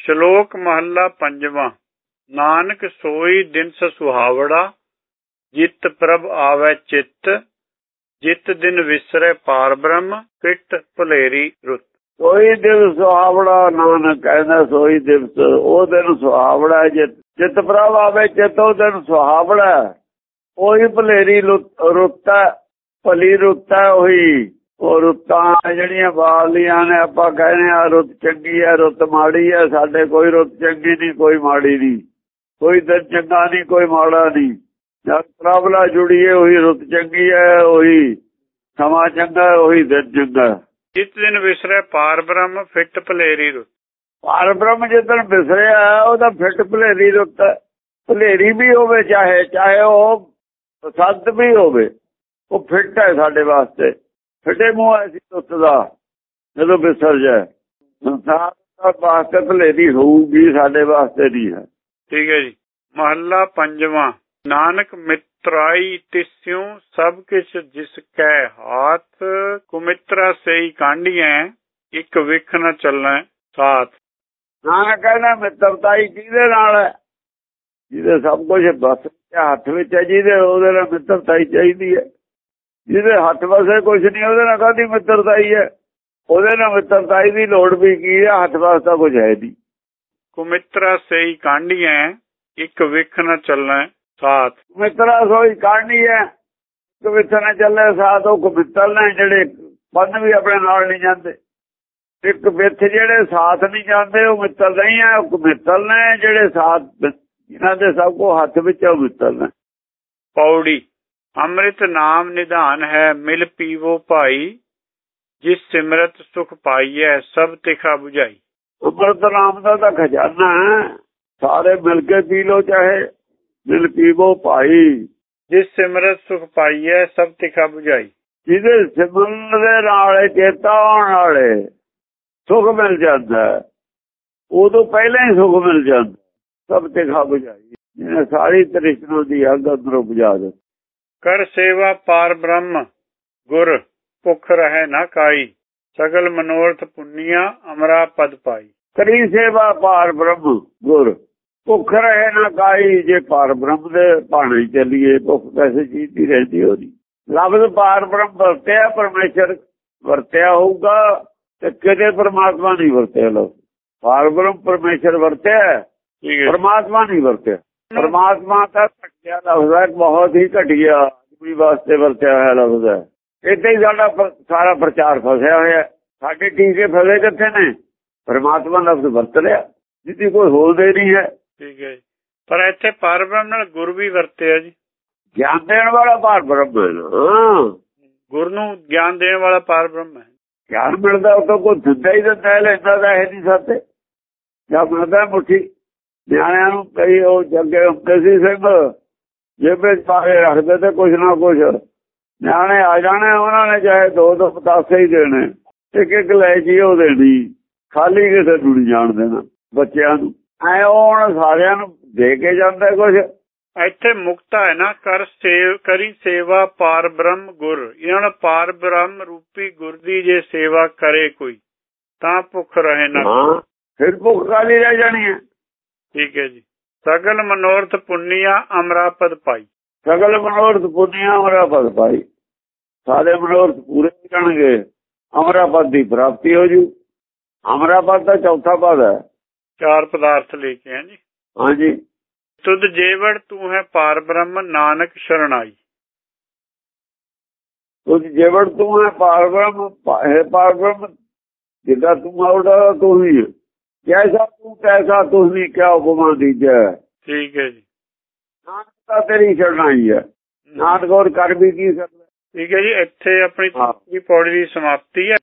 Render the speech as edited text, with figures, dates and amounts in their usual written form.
ਸ਼ਲੋਕ ਮਹੱਲਾ ਪੰਜਵਾਂ। ਨਾਨਕ ਸੋਈ ਦਿਨਸ ਸੁਹਾਵੜਾ, ਜਿਤ ਪ੍ਰਭ ਆਵੈ ਚਿੱਤ, ਜਿਤ ਦਿਨ ਵਿਸਰੈ ਪਾਰ ਬ੍ਰਹਮ, ਫਿਟ ਭੁਲੇਰੀ ਰੁੱਤ। ਸੋਈ ਦਿਨ ਸੁਹਾਵੜਾ, ਨਾਨਕ ਕਹਿੰਦਾ ਸੋਈ ਦਿਵਸ ਉਹ ਦਿਨ ਸੁਹਾਵੜਾ, ਜਿਤ ਪ੍ਰਭ ਆਵੇ ਚਿੱਤ ਉਹ ਦਿਨ ਸੁਹਾਵੜਾ। ਉਹੀ ਭੁਲੇਰੀ ਰੁੱਤ ਹੈ, ਭਲੀ ਰੁੱਤ ਹੈ ਉਹੀ। ਉਹ ਰੁੱਤਾਂ ਜਿਹੜੀਆਂ ਬਾਲੀਆਂ ਨੇ, ਆਪਾਂ ਕਹਿੰਦੇ ਆ ਰੁੱਤ ਚੰਗੀ ਹੈ ਰੁੱਤ ਮਾੜੀ ਹੈ। ਸਾਡੇ ਕੋਈ ਰੁੱਤ ਚੰਗੀ ਨਹੀਂ ਕੋਈ ਮਾੜੀ ਨਹੀਂ, ਕੋਈ ਦਿਨ ਚੰਗਾ ਨਹੀਂ ਕੋਈ ਮਾੜਾ ਨਹੀਂ। ਜਦ ਪ੍ਰਭ ਨਾਲ ਜੁੜੀਏ ਉਹੀ ਰੁੱਤ ਚੰਗੀ ਹੈ, ਉਹੀ ਸਮਾਂ ਚੰਗਾ, ਉਹੀ ਦਿਨ ਚੰਗਾ। ਜਿਤ ਦਿਨ ਵਿਸਰੈ ਪਾਰ ਬ੍ਰਹਮ, ਫਿੱਟ ਭੁਲੇਰੀ ਰੁੱਤ। ਪਾਰ ਬ੍ਰਹਮ ਜਿੱਦਣ ਵਿਸਰਿਆ ਉਹਦਾ ਫਿੱਟ ਭੁਲੇਰੀ ਰੁੱਤ। ਭੁਲੇਰੀ ਵੀ ਹੋਵੇ ਚਾਹੇ ਉਹ ਸੰਤ ਵੀ ਹੋਵੇ, ਉਹ ਫਿੱਟ ਹੈ ਸਾਡੇ ਵਾਸਤੇ। ਫਿੱਟੇ ਮੂੰਹ ਐਸੀ ਰੁੱਤ ਦਾ ਜਦੋਂ ਵਿਸਰ ਜਾਏ। ਸੰਸਾਰ ਦਾ ਵਾਸਤੇ ਭੁਲੇਰੀ ਹੋਊਗੀ, ਸਾਡੇ ਵਾਸਤੇ ਨਹੀਂ ਹੈ। ਠੀਕ ਹੈ ਜੀ। ਮਹੱਲਾ ਪੰਜਵਾਂ। ਨਾਨਕ ਮਿਤਰਾਈ ਤਿਸਿਉ ਸਭ ਕਿਛ ਜਿਸ ਕੈ ਹਾਥ, ਕੁਮਿਤਰਾ ਸਈ ਕਾਂਢੀਐ ਇੱਕ ਵਿਖ ਨ ਚੱਲੈ ਸਾਥ। ਨਾਨਕ ਕਹਿੰਦਾ ਮਿੱਤਰਤਾਈ ਕਿਹਦੇ ਨਾਲ ਹੈ? ਜਿਹਦੇ ਸਭ ਕੁਝ ਬਸ ਹੱਥ ਵਿੱਚ ਹੈ, ਜਿਹਦੇ ਉਹਦੇ ਨਾਲ ਮਿੱਤਰਤਾਈ ਚਾਹੀਦੀ ਹੈ। ਜਿਹਦੇ ਹੱਥ ਵਸੇ ਕੁਛ ਨਹੀਂ ਉਹਦੇ ਨਾਲ ਕਾਹਦੀ ਮਿੱਤਰਤਾਈ ਹੈ? ਉਹਦੇ ਨਾਲ ਮਿੱਤਰਤਾਈ ਦੀ ਲੋੜ ਵੀ ਕੀ ਹੈ? ਹੱਥ ਵਸਦਾ ਕੁਝ ਹੈ ਨਹੀਂ। ਕੁਮਿਤਰਾ ਸਈ ਕਾਂਢੀਐ ਇੱਕ ਵਿਖ ਨ ਚੱਲੈ ਸਾਥ। ਮਿੱਤਰਾ ਸੋਈ ਕਾਢੀ ਹੈ, ਇੱਕ ਵਿਖ ਨ ਚੱਲੇ ਸਾਥ। ਉਹ ਕੁਮਿੱਤਰ ਨੇ ਜਿਹੜੇ ਬੰਨ ਵੀ ਆਪਣੇ ਨਾਲ ਨਹੀਂ ਜਾਂਦੇ। ਇੱਕ ਵਿਥ ਜਿਹੜੇ ਸਾਥ ਨਹੀਂ ਜਾਂਦੇ ਉਹ ਮਿੱਤਰ ਨਹੀਂ ਹੈ। ਉਹ ਕੁਮਿੱਤਰ ਨੇ ਜਿਹੜੇ ਸਾਥ, ਇਹਨਾਂ ਦੇ ਸਭ ਕੋ ਹੱਥ ਵਿੱਚ ਉਹ ਮਿੱਤਰ ਨੇ। ਪੌੜੀ। ਅੰਮ੍ਰਿਤ ਨਾਮ ਨਿਧਾਨ ਹੈ, ਮਿਲ ਪੀਵੋ ਭਾਈ, ਜਿਸ ਸਿਮਰਤ ਸੁਖ ਪਾਈਐ ਸਭ ਤਿਖਾ ਬੁਝਾਈ। ਅੰਮ੍ਰਿਤ ਨਾਮ ਦਾ ਤਾਂ ਖਜ਼ਾਨਾ ਹੈ, ਸਾਰੇ ਮਿਲ ਕੇ ਪੀ ਲੋ, ਚਾਹੇ ਮਿਲ ਪੀਵੋ ਭਾਈ, ਜਿਸ ਸਿਮਰਤ ਸੁਖ ਪਾਈਐ ਸਭ ਤਿਖਾ ਬੁਝਾਈ। ਜਿਹਦੇ ਸਿਮਰਨ ਦੇ ਨਾਲ ਚੇਤਾ ਆਉਣ ਵਾਲੇ ਸੁਖ ਮਿਲ ਜਾਂਦਾ, ਉਦੋਂ ਪਹਿਲਾਂ ਹੀ ਸੁਖ ਮਿਲ ਜਾਂਦਾ। ਸਭ ਤਿਖਾ ਬੁਝਾਈ, ਜਿਹਨੇ ਸਾਰੀ ਤ੍ਰਿਸ਼ਨਾ ਦੀ ਅੱਗ ਅੰਦਰੋਂ ਬੁਝਾ ਦੇ। ਕਰ ਸੇਵਾ ਪਾਰ ਬ੍ਰਹਮ ਗੁਰ, ਭੁੱਖ ਰਹਿ ਨਾ ਕਾਈ, ਸਗਲ ਮਨੋਰਥ ਪੁੰਨੀਆ ਅਮਰਾ ਪਦ ਪਾਈ। ਕਰੀ ਸੇਵਾ ਪਾਰ ਬ੍ਰਹਮ ਗੁਰ, ਭੁੱਖ ਰਹੇ ਨਾ ਕਾਈ। ਜੇ ਪਾਰ ਬ੍ਰਹਮ ਦੇ ਭਾਣੇ ਚੱਲੀਏ, ਭੁੱਖ ਕਿਸੇ ਚੀਜ਼ ਦੀ ਰਹਿੰਦੀ ਹੋਣੀ। ਲਫ਼ਜ਼ ਪਾਰ ਬ੍ਰਹਮ ਵਰਤਿਆ, ਪਰਮੇਸ਼ਰ ਵਰਤਿਆ ਹੋਊਗਾ ਤੇ ਕਿਤੇ ਪਰਮਾਤਮਾ ਨਹੀਂ ਵਰਤਿਆ। ਲਓ, ਪਾਰ ਬ੍ਰਹਮ ਪਰਮੇਸ਼ਰ ਵਰਤਿਆ, ਪਰਮਾਤਮਾ ਨਹੀਂ ਵਰਤਿਆ। ਪਰਮਾਤਮਾ ਤਾਂ ਘਟਿਆ ਲਫ਼ਜ਼ ਹੈ, ਬਹੁਤ ਹੀ ਘਟੀਆ ਆਦਮੀ ਵਾਸਤੇ ਵਰਤਿਆ ਹੋਇਆ ਲਫ਼ਜ਼ ਹੈ। ਇੱਥੇ ਹੀ ਸਾਡਾ ਸਾਰਾ ਪ੍ਰਚਾਰ ਫਸਿਆ ਹੋਇਆ। ਸਾਡੇ ਟੀਕੇ ਫਸੇ ਕਿੱਥੇ ਨੇ? ਪਰਮਾਤਮਾ ਲਫ਼ਜ਼ ਵਰਤ ਲਿਆ, ਜਿਹਦੀ ਕੋਈ ਹੋਂਦ ਨਹੀਂ ਹੈ। ਠੀਕ ਹੈ ਜੀ। ਪਰ ਇੱਥੇ ਪਾਰ ਬ੍ਰਹਮ ਨਾਲ ਗੁਰ ਵੀ ਵਰਤਿਆ ਜੀ। ਗਿਆਨ ਦੇਣ ਵਾਲਾ ਪਾਰ ਬ੍ਰਹਮ ਹੈ। ਗੁਰ ਨੂੰ ਗਿਆਨ ਦੇਣ ਵਾਲਾ ਪਾਰ ਬ੍ਰਹਮ ਹੈ। ਗਿਆਨ ਮਿਲਦਾ ਉਹ ਤਾਂ ਕੋਈ ਦਿੰਦਾ ਹੀ ਦਿੰਦਾ, ਲੈਂਦਾ ਤਾਂ ਹੈ ਨਹੀਂ ਸਾਥੇ। ਜਾਂ ਮਿਲਦਾ ਮੁੱਠੀ ਨਿਆਣਿਆਂ ਨੂੰ, ਕਈ ਉਹ ਜੱਗੇ ਹੁੰਦੇ ਸੀ ਸਿੰਘ, ਜੇਬੇ ਪਾ ਕੇ ਰੱਖਦੇ ਤੇ ਕੁਛ ਨਾ ਕੁਛ ਨਿਆਣੇ ਆ ਜਾਣੇ, ਉਹਨਾਂ ਨੇ ਚਾਹੇ ਦੋ ਪਤਾਸੇ ਹੀ ਦੇਣੇ, ਇੱਕ ਲੈ ਜੀ ਉਹ ਦੇਣੀ, ਖਾਲੀ ਕਿਸੇ ਨੂੰ ਨਹੀਂ ਜਾਣ ਦੇਣਾ ਬੱਚਿਆਂ ਨੂੰ। ਐ ਉਹ ਹੁਣ ਸਾਰਿਆਂ ਨੂੰ ਦੇ ਕੇ ਜਾਂਦਾ ਕੁਛ। ਇੱਥੇ ਮੁਕਤਾ ਹੈ ਨਾ, ਕਰੀ ਸੇਵਾ ਪਾਰ ਬ੍ਰਹਮ ਗੁਰ। ਇਹਨਾਂ ਨੂੰ ਪਾਰ ਬ੍ਰਹਮ ਰੂਪੀ ਗੁਰ ਦੀ ਜੇ ਸੇਵਾ ਕਰੇ ਕੋਈ, ਤਾਂ ਭੁੱਖ ਰਹੇ ਨਾ, ਫਿਰ ਭੁੱਖ ਕਾਹਦੀ ਰਹਿ ਜਾਣੀ ਹੈ। ਠੀਕ ਹੈ ਜੀ। ਸਗਲ ਮਨੋਰਥ ਪੁੰਨੀਆ ਅਮਰਾ ਪਦ ਪਾਈ। ਸਗਲ ਮਨੋਰਥ ਪੁੰਨੀਆ ਅਮਰਾ ਪਦ ਪਾਈ। ਸਾਰੇ ਮਨੋਰਥ ਪੂਰੇ ਹੋ ਜਾਣਗੇ, ਅਮਰਾ ਪਦ ਦੀ ਪ੍ਰਾਪਤੀ ਹੋ ਜੂ। ਅਮਰਾ ਪਦ ਦਾ ਚੌਥਾ ਪਦ ਹੈ। ਚਾਰ ਪਦਾਰਥ ਲੈ ਕੇ ਹੈ ਜੀ। ਹਾਂਜੀ। ਤੁਧ ਜੇਵੜ ਤੂੰ ਹੈ ਪਾਰ ਬ੍ਰਹਮ, ਨਾਨਕ ਸ਼ਰਣਾਈ। ਤੁਧ ਜੇਵੜ ਤੂੰ ਹੈ ਪਾਰ ਬ੍ਰਹਮ, ਹੈ ਪਾਰ ਬ੍ਰਹਮ, ਜਿੱਦਾਂ ਤੂੰ ਆਉੜਾ ਤੂੰ ਹੀ, ਜੈਸਾ ਤੂੰ ਤੈਸਾ ਤੂੰ ਨਹੀਂ, ਕਿਆ ਉਪਮਾ ਦੀਜੈ। ਠੀਕ ਹੈ ਜੀ। ਨਾਨਕ ਤਾਂ ਤੇਰੀ ਸ਼ਰਣਾਈ ਹੈ। ਨਾਨਕ ਹੋਰ ਕਰ ਵੀ ਕੀ ਸਕਦਾ। ਠੀਕ ਹੈ ਜੀ। ਇੱਥੇ ਆਪਣੀ ਪੌੜੀ ਦੀ ਸਮਾਪਤੀ ਹੈ।